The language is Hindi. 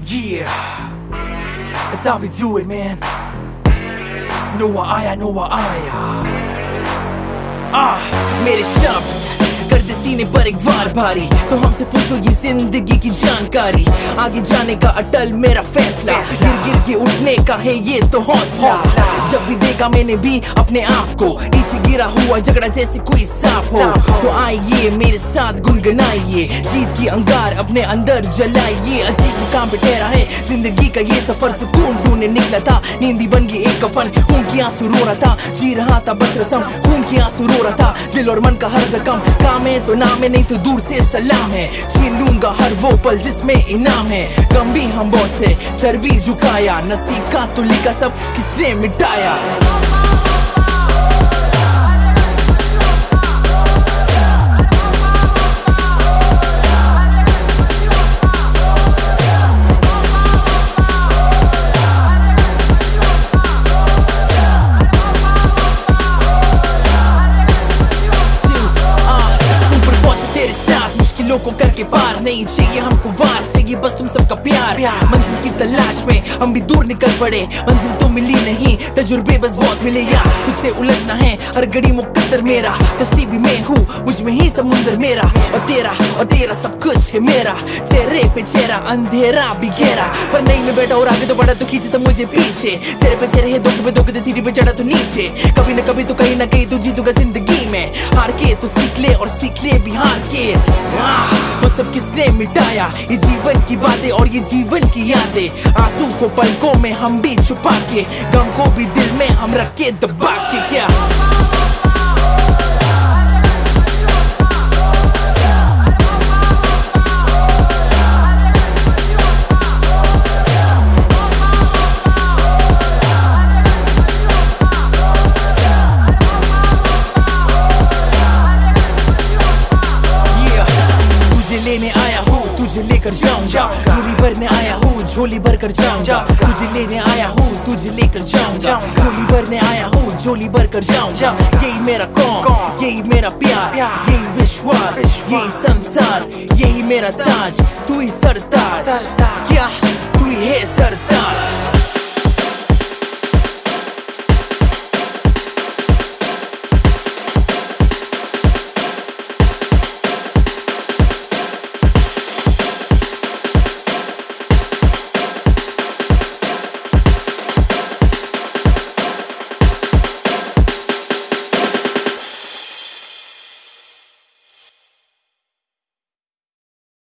Yeah, that's how we do it, man. Noah आया, Noah आया. मेरे शब्द कर दे सीने पर एक वार भारी, तो हमसे पूछो ये जिंदगी की जानकारी। आगे जाने का अटल मेरा फैसला, गिर गिर के उठने का है ये तो हौसला। जब भी देखा मैंने भी अपने आप को नीचे गिरा हुआ झगड़ा जैसे कोई सांप हो, तो आइए मेरे साथ गुनगुनाइए, जीत की अंगार अपने अंदर जलाइए। अजीब मुकाम पे ठहरा है जिंदगी का ये सफर, सुकून ढूंढने निकला था, नींद बन गई एक कफन। खून की आंसू रो रहा था, जी रहा था बस रसम, खून की आंसू रो रहा था, दिल और मन का हर जख्म। काम है तो नाम है, नहीं तो दूर से सलाम है। छीन लूंगा हर वो पल जिसमें इनाम है। गम भी हम बहुत से, सर भी झुकाया, नसीब का तो लिखा सब किसने मिटाया। को करके पार नहीं चाहिए हमको वार, चाहिए बस तुम सबका प्यार। मंजिल की तलाश में हम भी दूर निकल पड़े, मंजिल तो मिली नहीं, तजुर्बे बस बहुत मिले। या खुद से उलझना है हर घड़ी मुकद्दर मेरा, कश्ती भी मैं हूँ मुझ में ही समुंदर मेरा। और तेरा सब कुछ है मेरा, चेहरे पे चेहरा अंधेरा भी घेरा। पर नहीं मैं बैठा और आगे तो बढ़ा तो खींचे सब मुझे पीछे, चेहरे पे चेहरे है धोखे पे धोखे, सीढ़ी पे चढ़ा तो नीचे। कभी न कभी तो कहीं ना कहीं तो जीतूंगा जिंदगी में, हार के तो सीख ले और सीख ले भी हार के। तो सब किसने मिटाया ये जीवन की बातें और ये जीवन की यादें। आंसू को पलकों में हम भी छुपा के, गम को भी दिल में हम रख के दबा के। क्या लेने आया हूँ तुझे लेकर जाऊंगा, झोली भरने आया हूँ झोली भर कर जाऊंगा। तुझे लेने आया हूँ तुझे लेकर जाऊंगा, झोली भरने आया हूँ झोली भर कर जाऊंगा। यही मेरा कौन, यही मेरा प्यार, यही विश्वास, यही संसार, यही मेरा ताज, तू ही सरताज। क्या तू ही है सरताज।